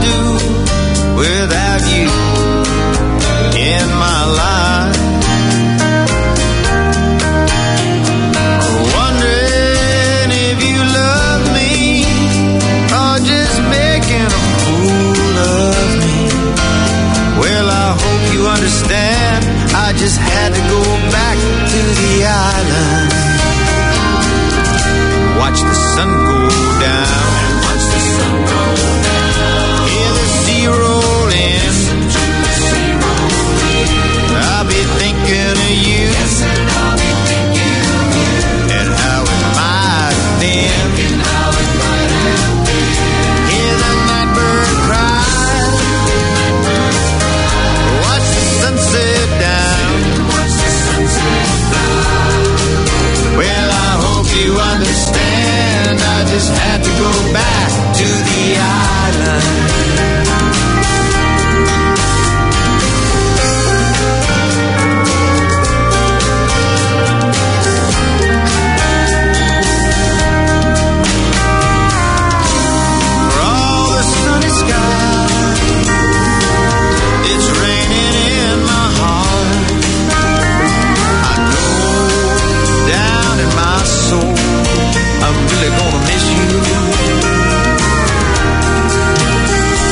do without you in my life. Wondering if you love me or just making a fool of me. Well, I hope you understand, I just had to go back to the island. Watch the sun go down. Watch the sun go down. Hear the sea roll in. I'll be thinking of you. Yes, and I'll be thinking of you. And how it might have been. And how it might have been. Hear the nightbird cry. Watch the sunset down. Watch the sunset down. Well, I hope you understand, I just had to go back to the island. For all the sunny skies, it's raining in my heart. I know down in my soul I'm really gonna miss you.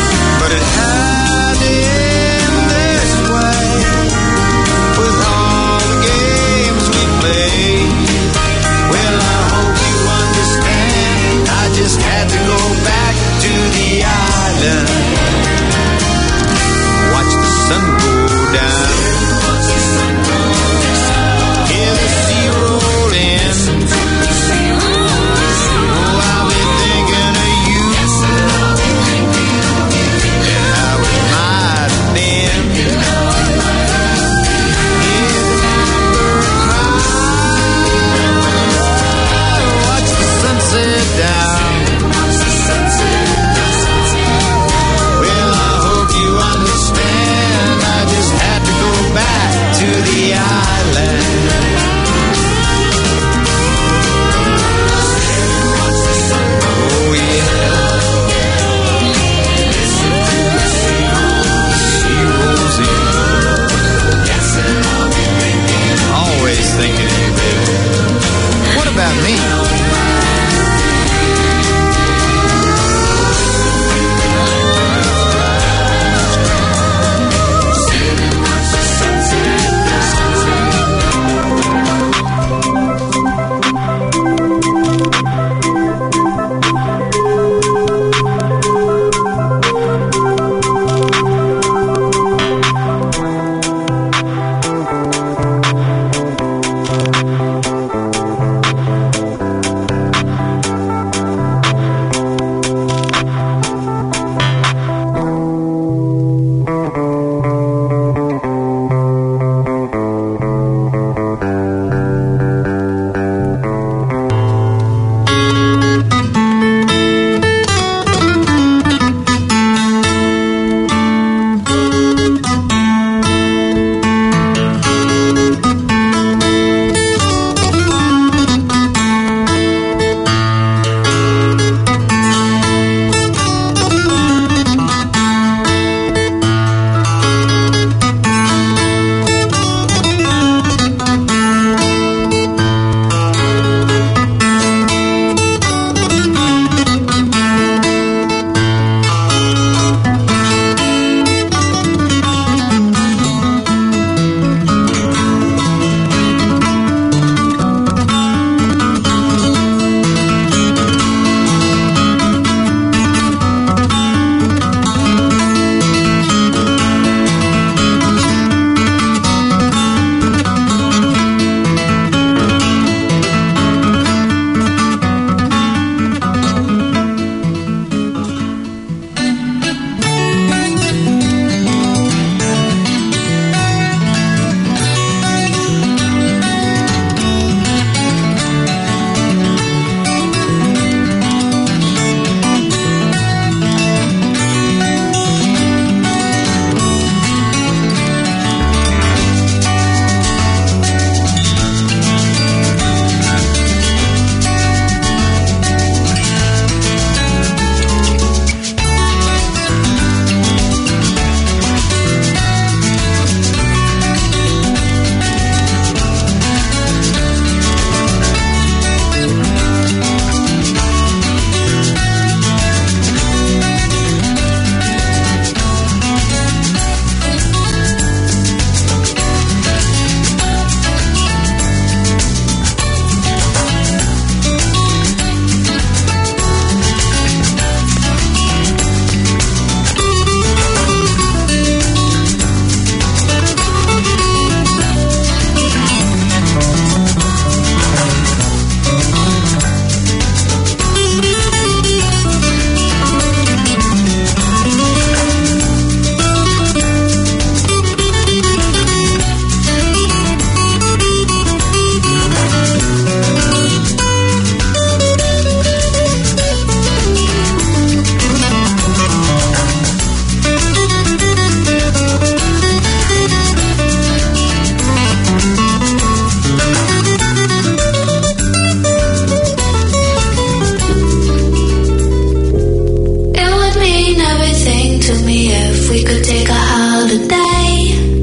take a holiday.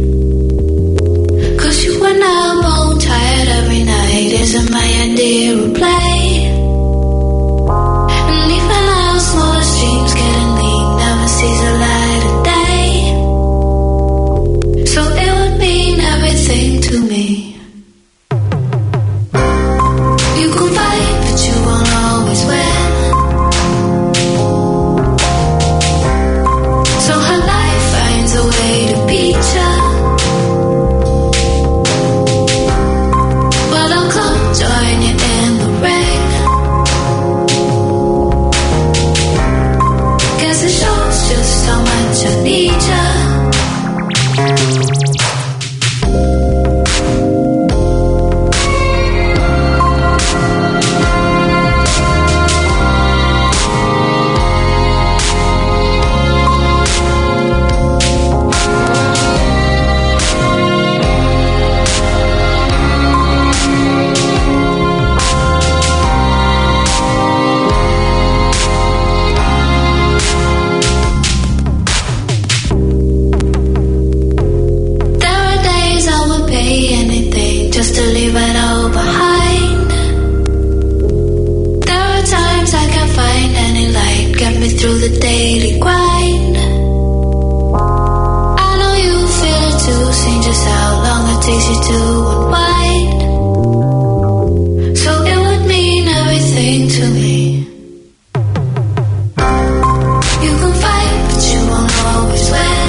'Cause you and I are both tired every night. Isn't my idea a play? And even our smallest dreams getting lean never sees the light of day. So it would mean everything to me. You can fight, but you won't always win. So her life finds a way to beat ya. But I'll come join you in the ring. 'Cause it shows just how much I need ya. Just to leave it all behind. There are times I can't find any light, get me through the daily grind. I know you feel it too, seen just how long it takes you to unwind. So it would mean everything to me. You can fight, but you won't always win.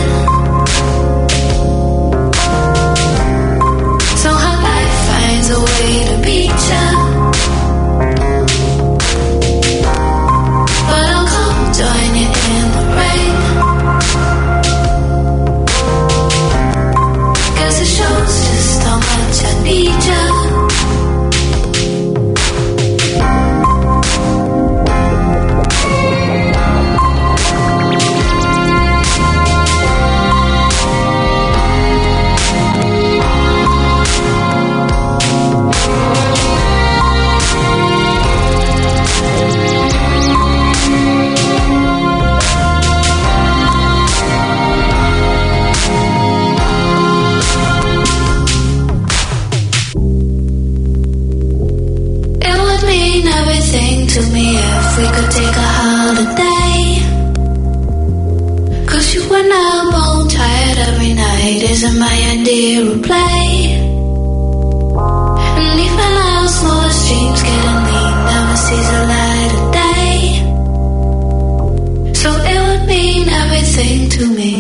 A way to beat ya. But I'll come join you in the rain. 'Cause it shows just how much I need ya. To me if we could take a holiday. 'Cause you and I are both tired every night. Isn't my idea a play? And even our smallest dreams getting lean never sees the light of day. So it would mean everything to me.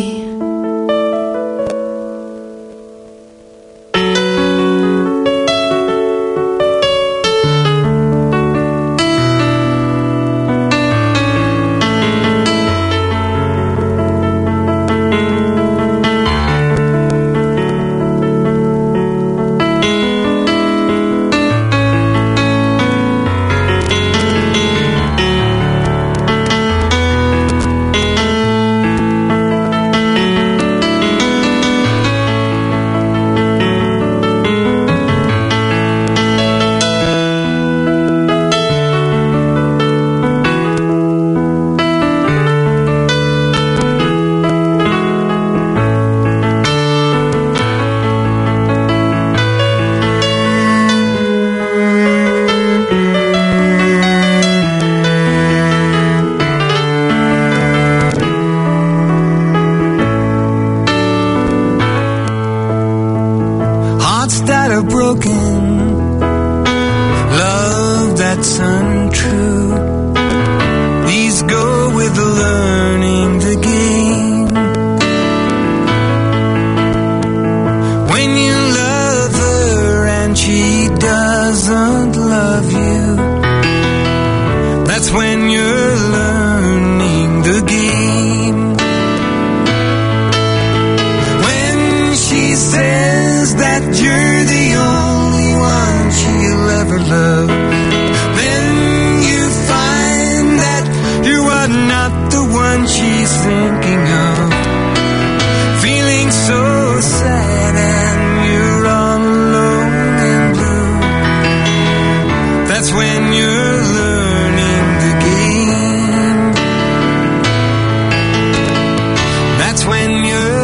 When you're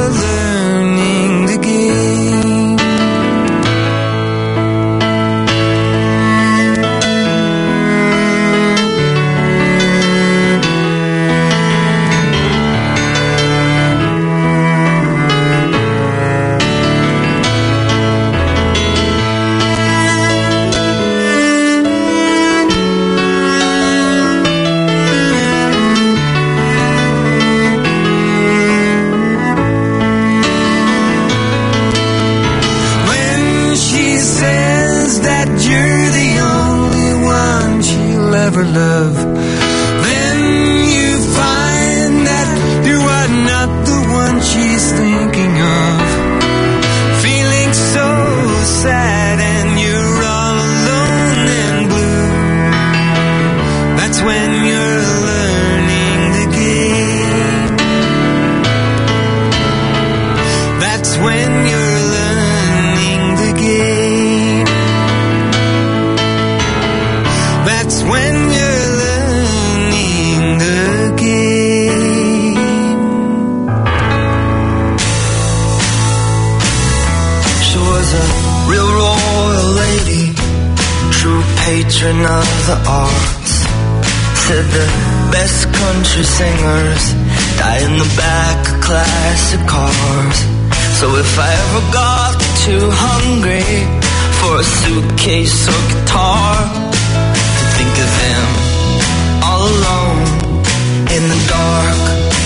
the arts. Said the best country singers die in the back of classic cars. So if I ever got too hungry for a suitcase or guitar, to think of them all alone in the dark.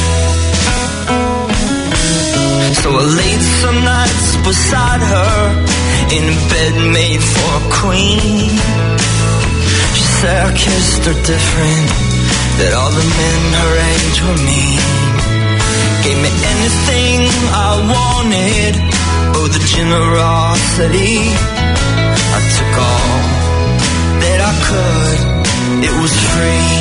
So I laid some nights beside her in a bed made for a queen. She said I kissed her different, that all the men her age were mean. Gave me anything I wanted, oh the generosity. I took all that I could, it was free.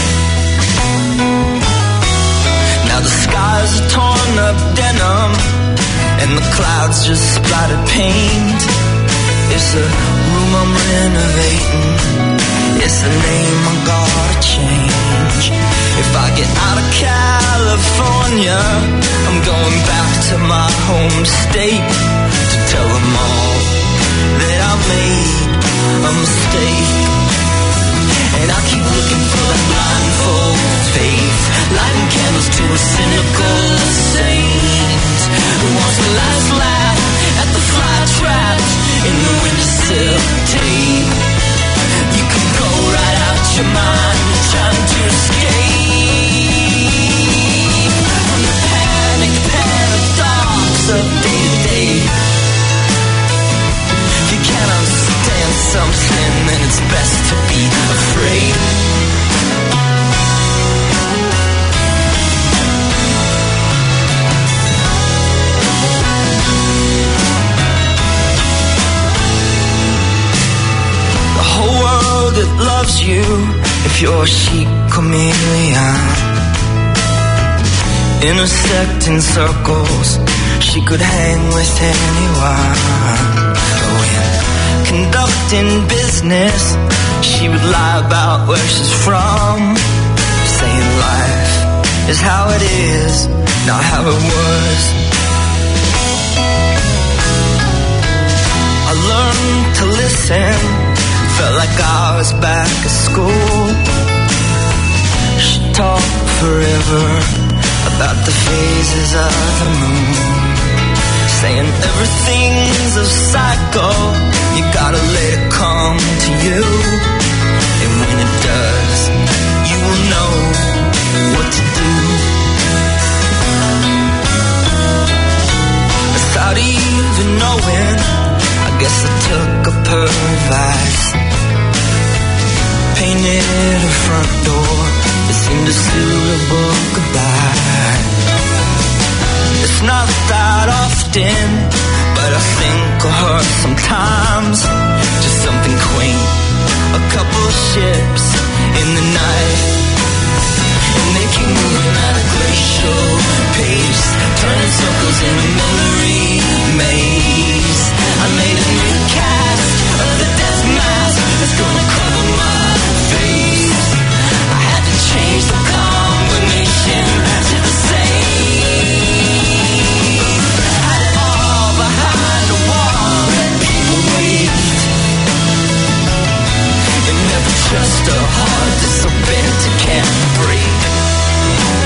Now the skies are torn up denim, and the clouds just splattered paint. It's a room I'm renovating, it's a name I gotta change. If I get out of California, I'm going back to my home state to tell them all that I made a mistake. And I keep looking for that blindfold faith, lighting candles to a cynical saint who wants the last laugh at the fly trapped in the windowsill tape. You can go right out your mind trying to escape from the panic paradox of day to day. If you can't understand something, then it's best to be afraid. The whole world, it loves you if you're a chic chameleon. Intersecting circles, she could hang with anyone. Oh, in conducting business, she would lie about where she's from, saying life is how it is, not how it was. I learned to listen, felt like I was back at school. She talked forever about the phases of the moon, saying everything's a cycle, you gotta let it come to you. And when it does, you will know what to do. Without even knowing, I guess I took up her advice. Painted her front door, it seemed a suitable goodbye. It's not that often, but I think of her sometimes. Just something quaint, a couple ships in the night, and they keep moving at a glacial pace, turning circles in a memory maze. I made a new cast of the death mask that's gonna cover my face. I had to change the combination to the same. Had it all behind a wall, let people wait, and never trust a heart that's so bent it can't break.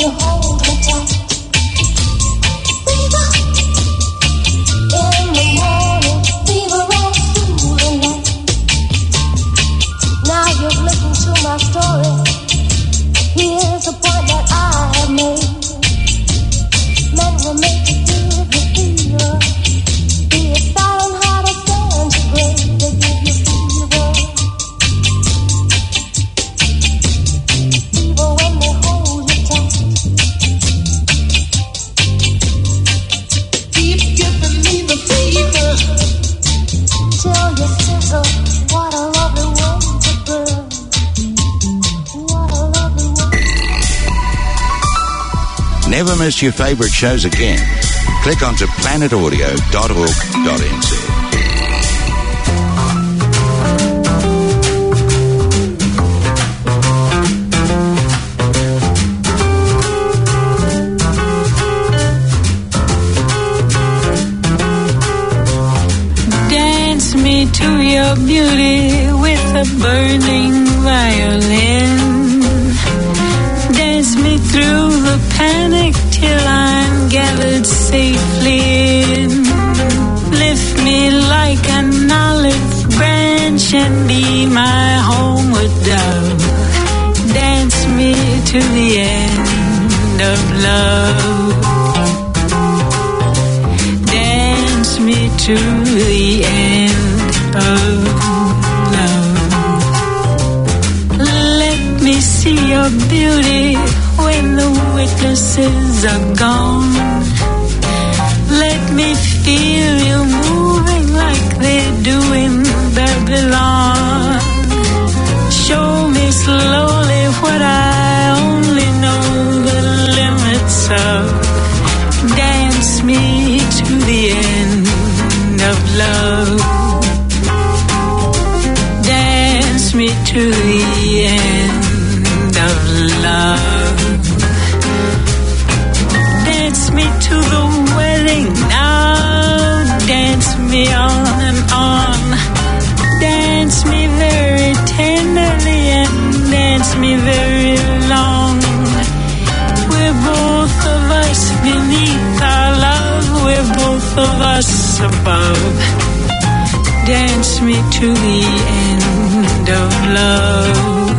Never miss your favourite shows again. Click onto planetaudio.org.nz. Dance me to your beauty with a burning violin. Dance me through the panic till I'm gathered safely in. Lift me like an olive branch and be my homeward dove. Dance me to the end of love. Dance me to the end of love. Let me see your beauty when the witnesses are gone. Let me feel you moving like they do in Babylon. Show me slowly what I only know the limits of. Dance me to the end of love. Dance me to the end of love. Dance me to the wedding now. Dance me on and on. Dance me very tenderly and dance me very long. We're both of us beneath our love. We're both of us above. Dance me to the end of love.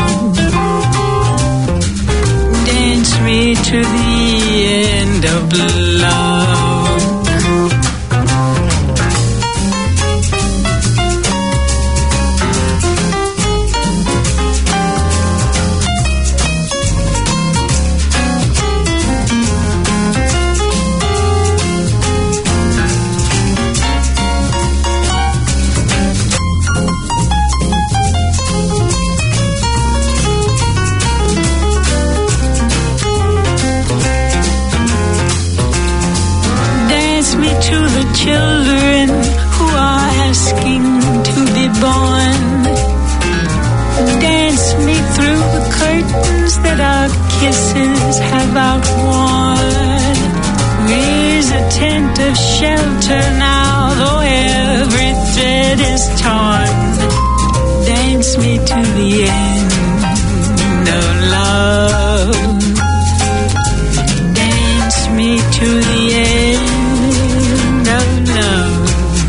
Dance me to the end of love. Children who are asking to be born. Dance me through the curtains that our kisses have outworn. Raise a tent of shelter now, though every thread is torn. Dance me to the end of love. Dance me to the end of love.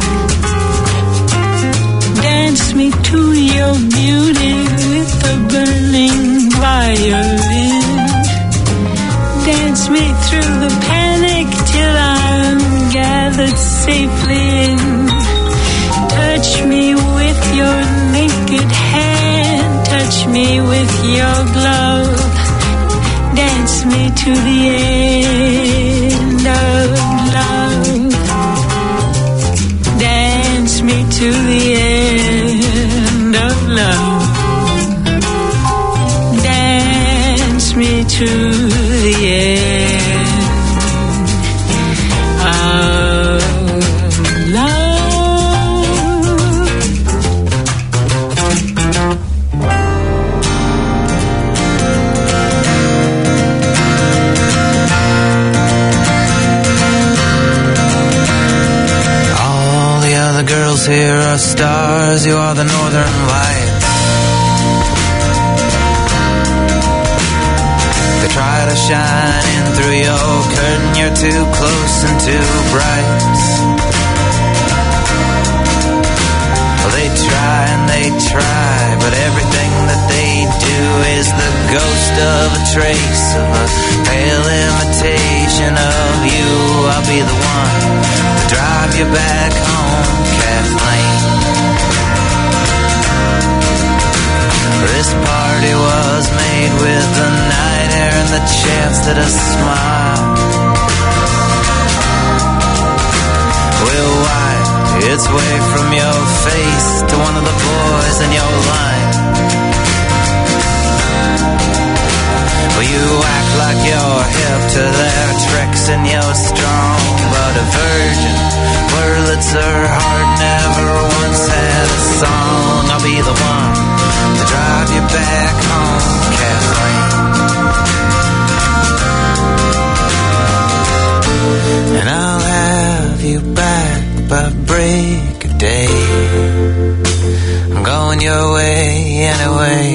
Dance me to your beauty with a burning violin. Dance me through the panic till I'm gathered safely in. Touch me with your naked hand. Touch me with your glove. Dance me to the end of love. Dance me to the end of love. Dance me to the end of love. All the other girls here are stars. You are the northern lights. They try to stars shining through your curtain. You're too close and too bright. Well, they try and they try, but everything that they do is the ghost of a trace of a pale imitation of you. I'll be the one to drive you back home, Kathleen. This party was made with the night air and the chance that a smile will wipe its way from your face to one of the boys in your line. Well, you act like you're hip to their tricks and you're strong, but a virgin Wurlitz her heart never once had a song. I'll be the one to drive you back home, Kathleen. And I'll have you back by break of day. I'm going your way anyway.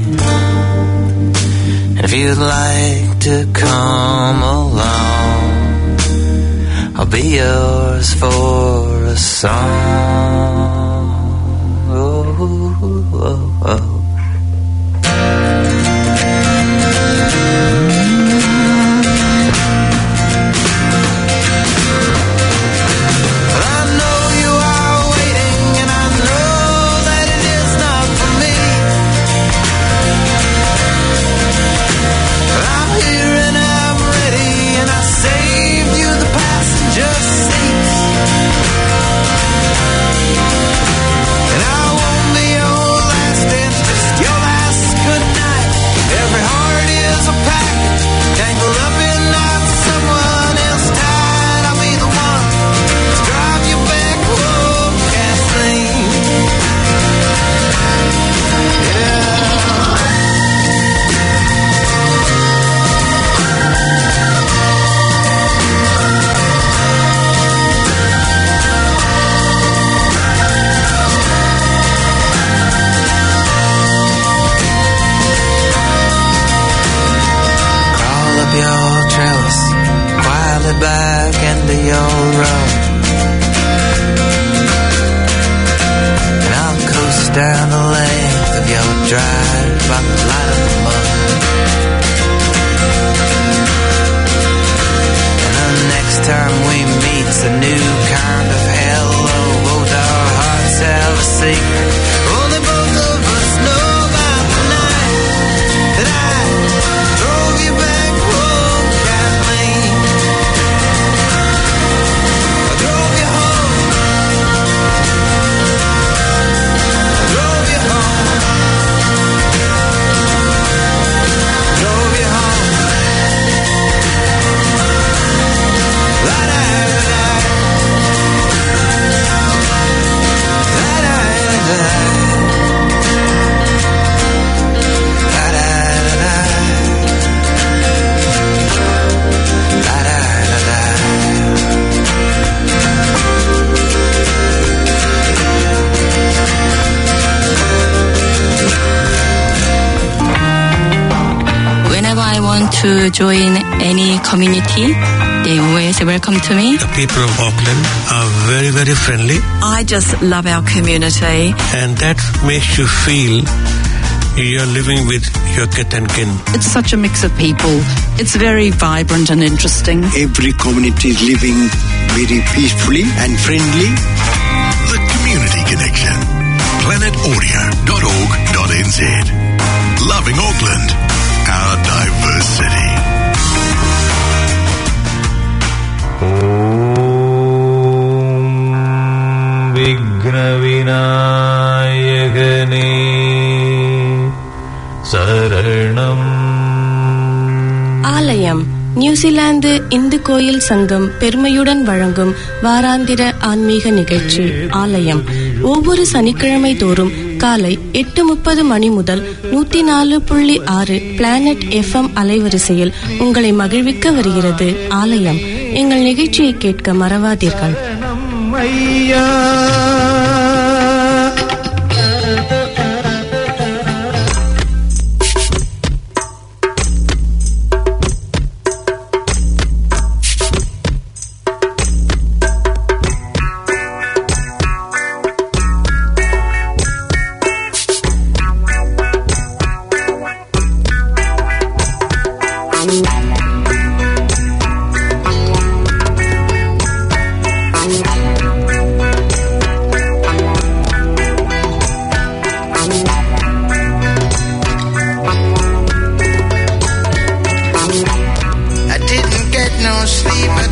And if you'd like to come along, I'll be yours for a song. Oh, oh, oh. Back into your road, and I'll coast down the length of your drive by the light of the moon. And the next time we meet's a new kind of hello. Both our hearts have a secret. Only both of us know about the night that I drove you back home, Kathleen. To join any community, they always welcome to me. The people of Auckland are very, very friendly. I just love our community. And that makes you feel you're living with your kith and kin. It's such a mix of people. It's very vibrant and interesting. Every community is living very peacefully and friendly. The Community Connection. planetaudio.org.nz. Loving Auckland. Our diverse city. Om Vighna Vinayakane Saranam. ஆலயம் New Zealand Hindu கோயில் சங்கம் பெருமையுடன் வழங்கும் வாராந்திர ஆன்மீக நிகழ்ச்சி ஆலயம் ஒவ்வொரு சனிக்கிழமை தோறும் காலை 8:30 மணி முதல் 104.6 பிளானட் FM அலைவரிசையில் உங்களை மகிழ்விக்க வருகிறது ஆலயம். எங்கள் நிகழ்ச்சியை கேட்க மறவாதீர்கள்.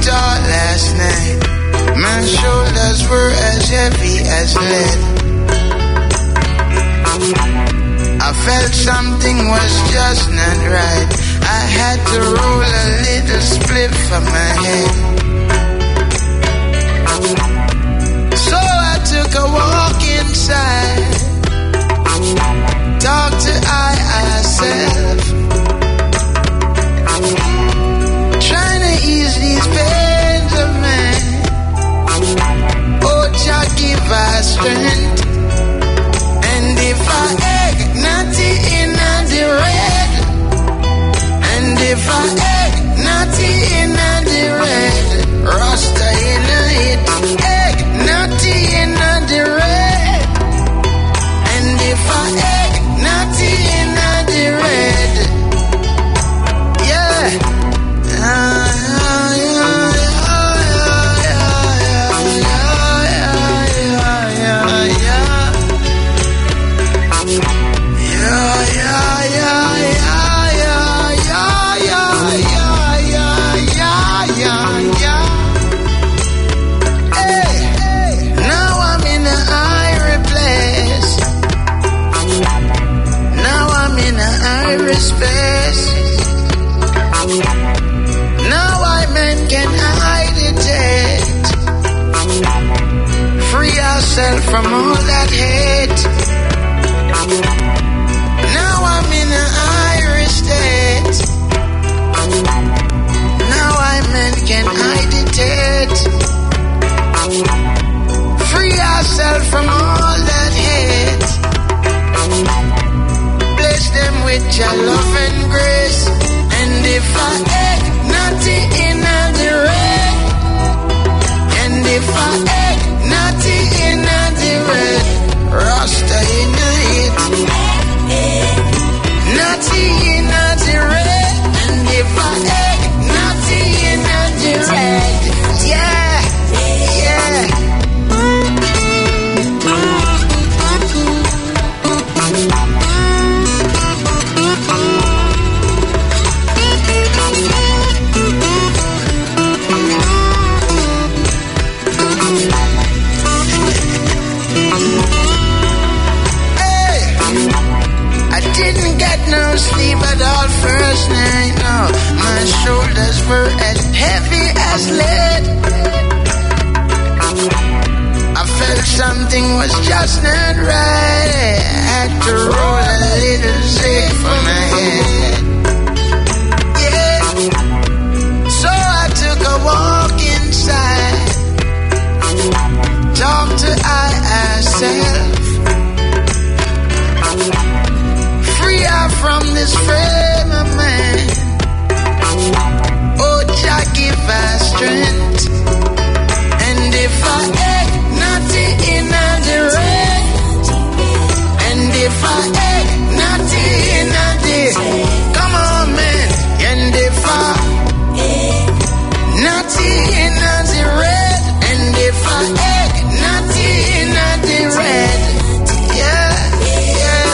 taught last night. My shoulders were as heavy as lead. I felt something was just not right. I had to roll a little split for my head. So I took a walk inside, talked to myself, trying to ease these pains of mine. Oh, Jah give us strength. And if I egg natty in the red, and if I egg natty in the red, Rasta in it, egg natty in the red, and if I egg natty in the red, yeah. Space. Now I men can hide it. Free ourselves from all that hate. Now I'm in an Irish state. Now I men can hide it. Free ourselves from all that hate. Them with your love and grace. And if I egg natty in the red, and if I egg natty in the red, Rasta in it, natty in the red, and if I egg natty in the red, yeah, yeah. No sleep at all first night, no. My shoulders were as heavy as lead. I felt something was just not right. I had to roll a little sick for my head. Yeah. So I took a walk inside, talked to myself, from this frame of man. Oh, Jah give us strength. And if I egg natty in the red, and if I egg natty in the, come on man, and if I natty in the red, and if I egg natty in the red, yeah, yeah.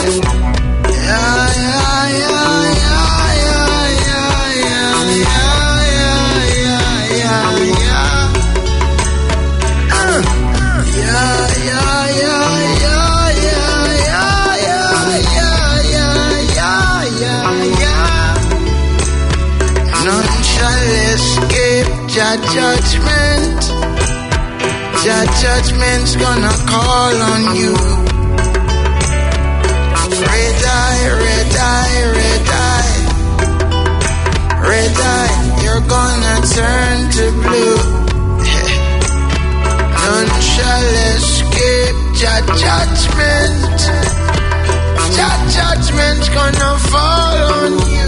None shall escape Jah judgment. Jah judgment's gonna call on you. Red eye, red eye, red eye. Red eye, you're gonna turn to blue. None shall escape Jah judgment. Jah judgment's gonna fall on you.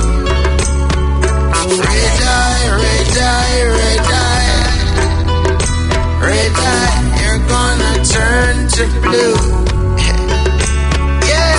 Red eye, red eye, red eye. Red eye, you're gonna turn to blue. Yeah.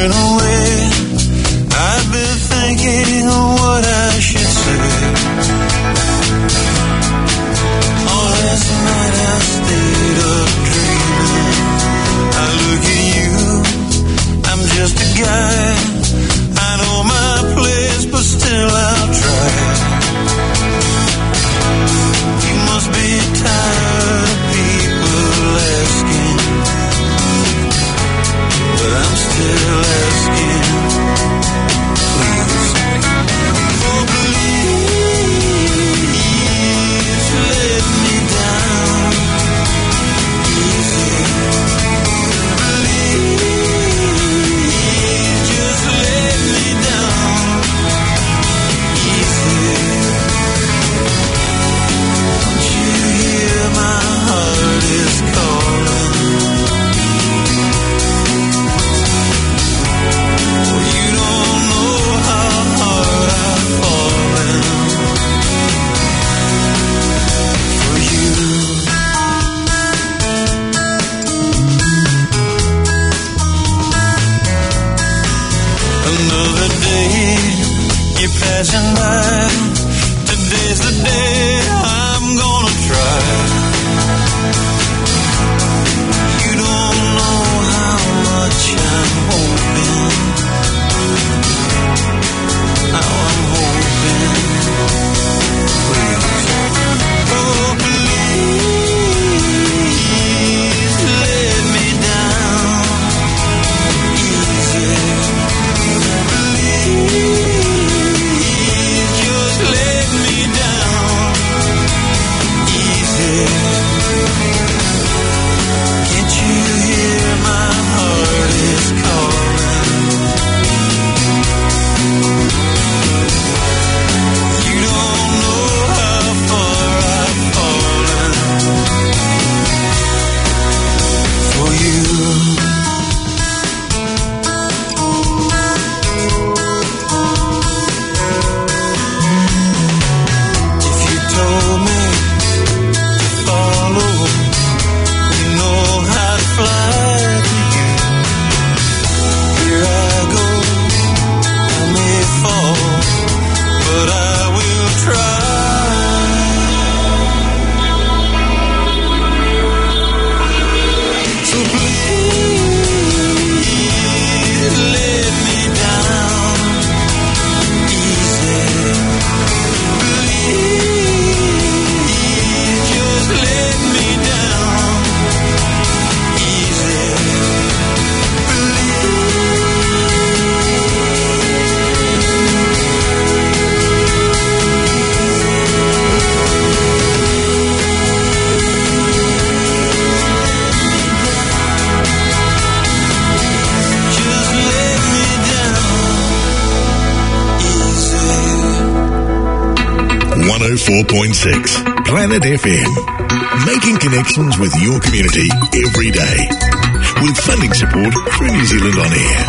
turn away. I've been thinking of what I should say. All last night I stayed up dreaming. I look at you, I'm just a guy. I know my place, but still I'll try. You must be tired of people asking, but I'm still asking. Please, oh please, let me down easy. Please, just let me down easy. Don't you hear my heart is calling? Well, you don't know how hard I've fallen for you. Another day, you're passing by. Today's the day I'm gonna try. You don't know how much I'm hoping. How I'm hoping. Please, oh please, let me down easy. Please, just let me down easy. Can't you hear my heart is calling? You don't know how far I've fallen for you. If you told me to follow, you know how to fly to you. Here I go, I may fall, but I will try. So please, let me down easy. Please, just let me down easy. Just let me down easy. 104.6 Planet FM. Making connections with your community every day. With funding support through New Zealand On Air.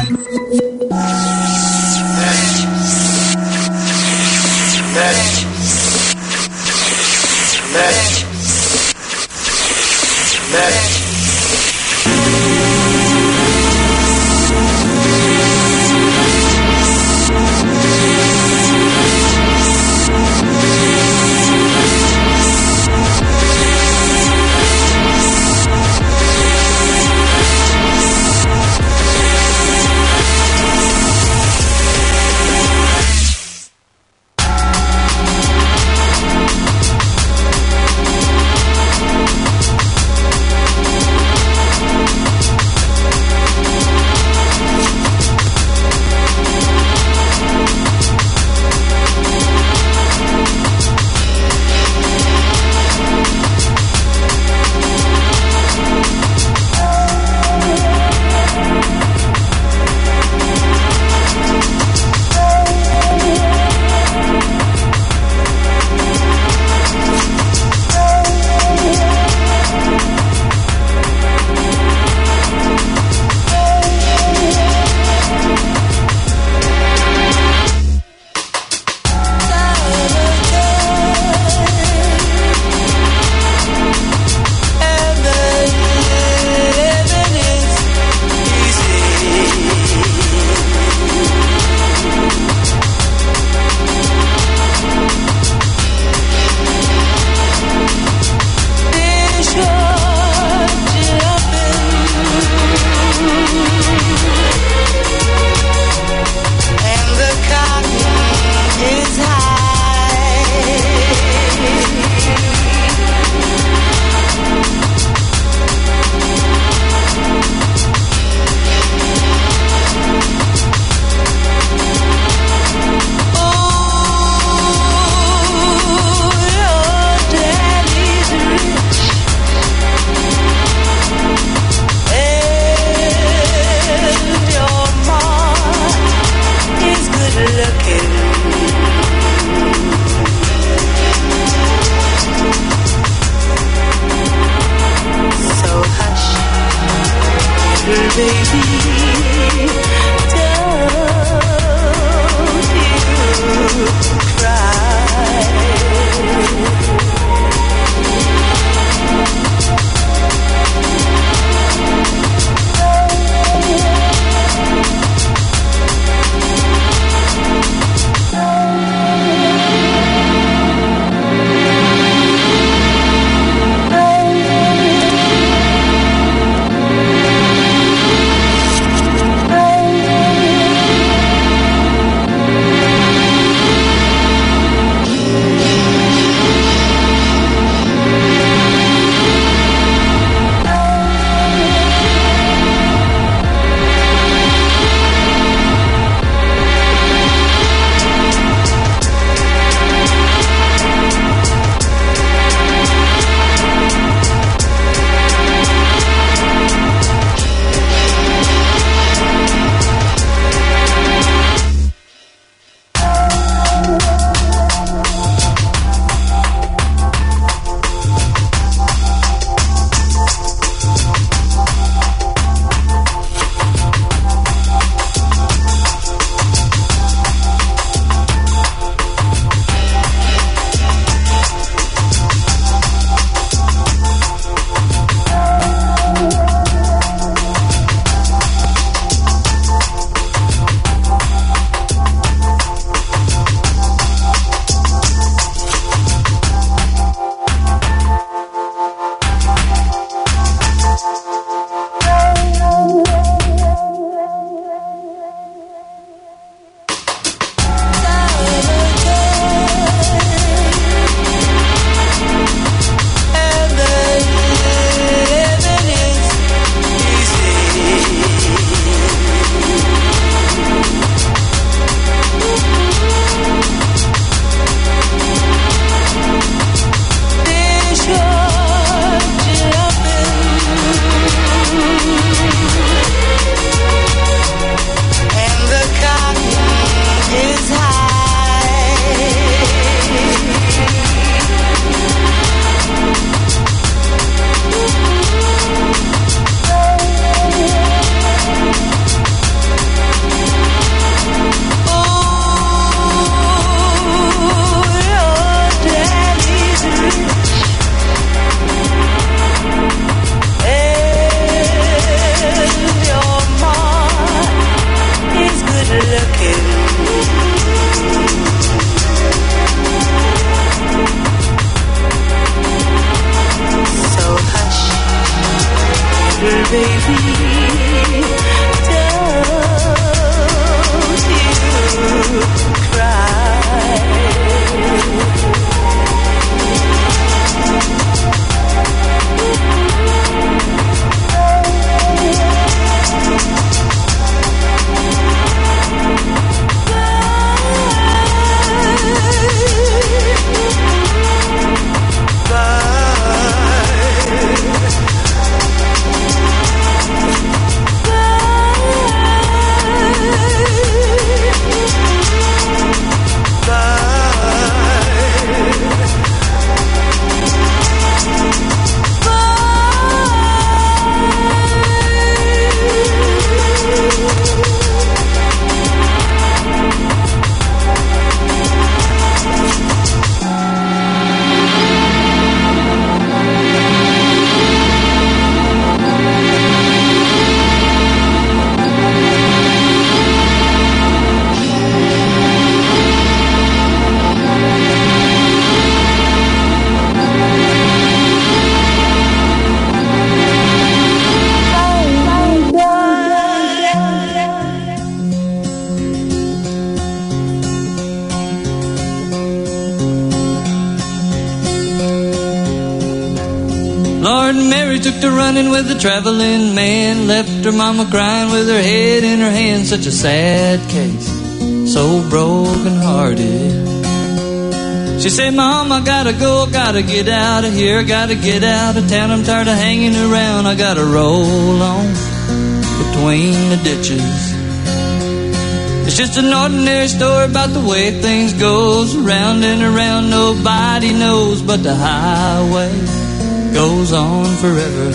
took to running with the traveling man. Left her mama crying with her head in her hand. Such a sad case, so broken hearted. She said, Mom, I gotta go, gotta get out of here, gotta get out of town. I'm tired of hanging around, I gotta roll on between the ditches. It's just an ordinary story about the way things goes. Around and around, nobody knows, but the highway goes on forever.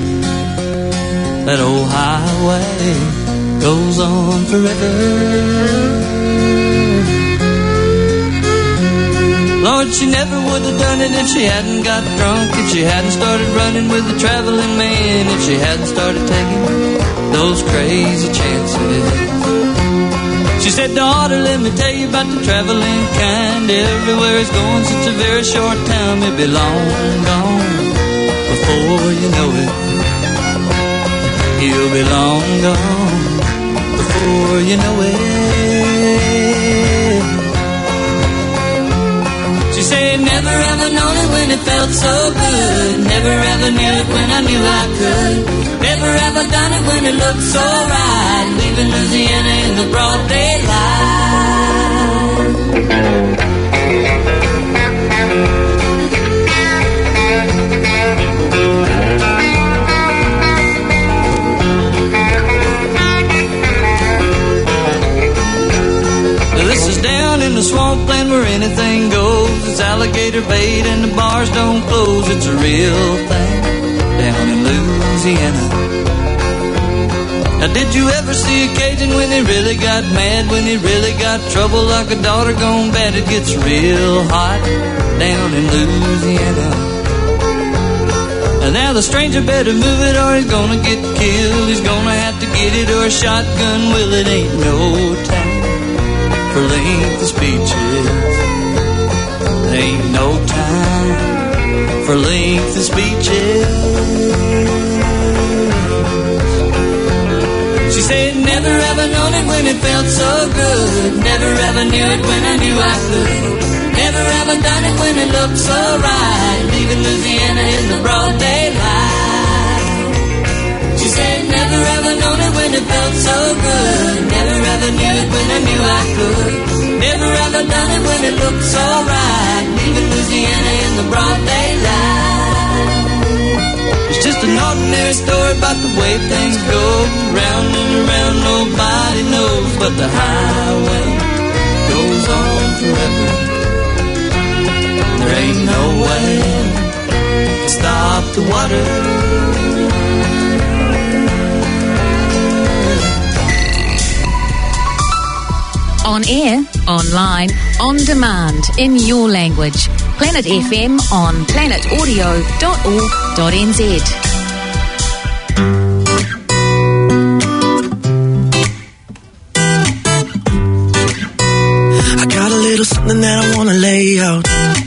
That old highway goes on forever. Lord, she never would have done it if she hadn't got drunk, if she hadn't started running with the traveling man, if she hadn't started taking those crazy chances. She said, daughter, let me tell you about the traveling kind. Everywhere it's going, such a very short time. It'll be long gone before you know it. He'll be long gone before you know it. She said, never ever known it when it felt so good. Never ever knew it when I knew I could. Never ever done it when it looked so right. Leaving Louisiana in the broad daylight. Now this is down in the swampland where anything goes. It's alligator bait and the bars don't close. It's a real thing down in Louisiana. Now did you ever see a Cajun when he really got mad, when he really got trouble like a daughter gone bad? It gets real hot down in Louisiana. And now the stranger better move it or he's gonna get killed. He's gonna have to get it or a shotgun will. It ain't no time for lengthy speeches. Ain't no time for lengthy speeches. She said, never ever known it when it felt so good. Never ever knew it when I knew I could. Never ever done it when it looked so right. Leaving Louisiana in the broad daylight. She said, never ever known it when it felt so good. Never ever knew it when I knew I could. Never ever done it when it looked so right. Leaving Louisiana in the broad daylight. It's just an ordinary story about the way things go. Round and around, nobody knows, but the highway goes on forever. There ain't no way to stop the water. On air, online, on demand, in your language. Planet FM on planetaudio.org.nz. I got a little something that I wanna lay out.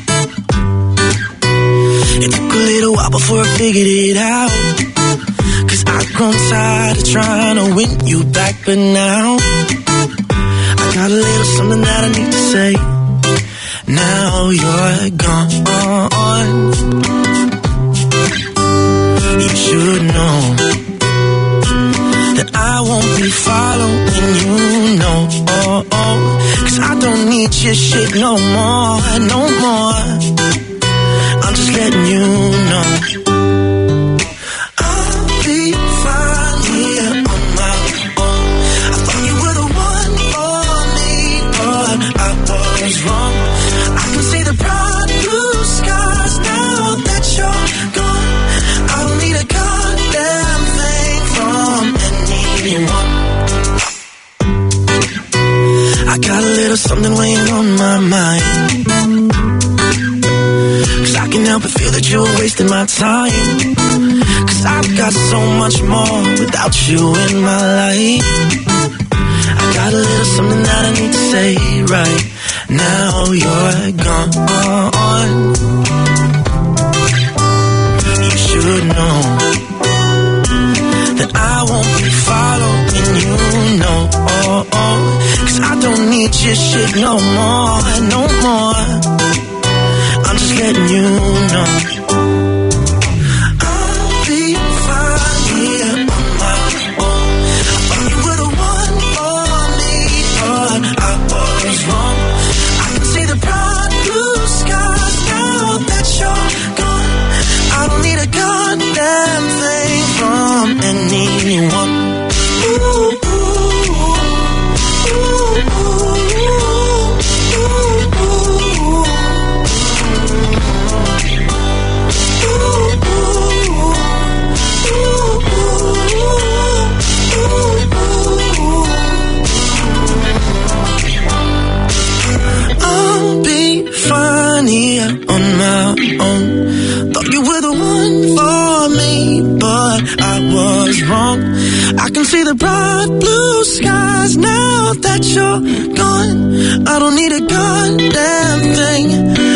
It took a little while before I figured it out. 'Cause I've grown tired of trying to win you back, but now got a little something that I need to say. Now you're gone. You should know that I won't be following you, no. 'Cause I don't need your shit no more, no more. I'm just letting you know. Wrong. I can see the broad blue skies now that you're gone. I don't need a goddamn thing from anyone. I got a little something weighing on my mind. 'Cause I can help but feel that you're wasting my time. 'Cause I've got so much more without you in my life. I got a little something that I need to say right now. You're gone. You should know that I won't be following you, no. 'Cause I don't need your shit no more, no more. I'm just letting you know. I'll be the bright blue skies now that you're gone. I don't need a goddamn thing.